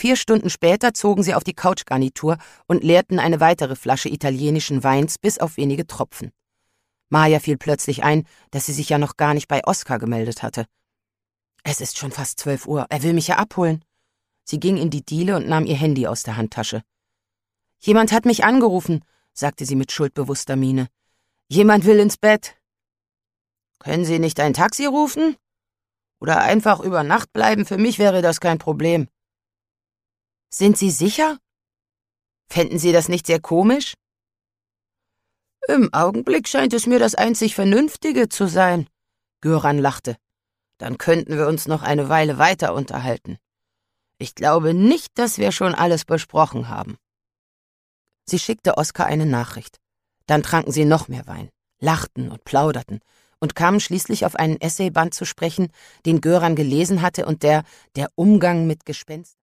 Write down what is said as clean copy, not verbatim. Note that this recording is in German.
4 Stunden später zogen sie auf die Couchgarnitur und leerten eine weitere Flasche italienischen Weins bis auf wenige Tropfen. Maja fiel plötzlich ein, dass sie sich ja noch gar nicht bei Oskar gemeldet hatte. »Es ist schon fast 12 Uhr, er will mich ja abholen.« Sie ging in die Diele und nahm ihr Handy aus der Handtasche. »Jemand hat mich angerufen«, sagte sie mit schuldbewusster Miene. »Jemand will ins Bett.« »Können Sie nicht ein Taxi rufen? Oder einfach über Nacht bleiben? Für mich wäre das kein Problem.« »Sind Sie sicher? Fänden Sie das nicht sehr komisch?« »Im Augenblick scheint es mir das einzig Vernünftige zu sein«, Göran lachte. »Dann könnten wir uns noch eine Weile weiter unterhalten. Ich glaube nicht, dass wir schon alles besprochen haben.« Sie schickte Oskar eine Nachricht. Dann tranken sie noch mehr Wein, lachten und plauderten und kamen schließlich auf einen Essayband zu sprechen, den Göran gelesen hatte und der Umgang mit Gespenstern